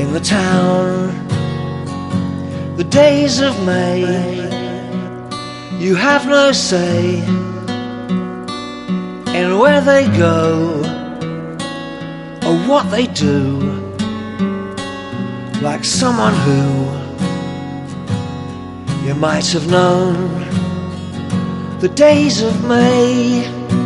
in the town. The days of May, you have no say in where they go or what they do. Like someone who you might have known. The days of May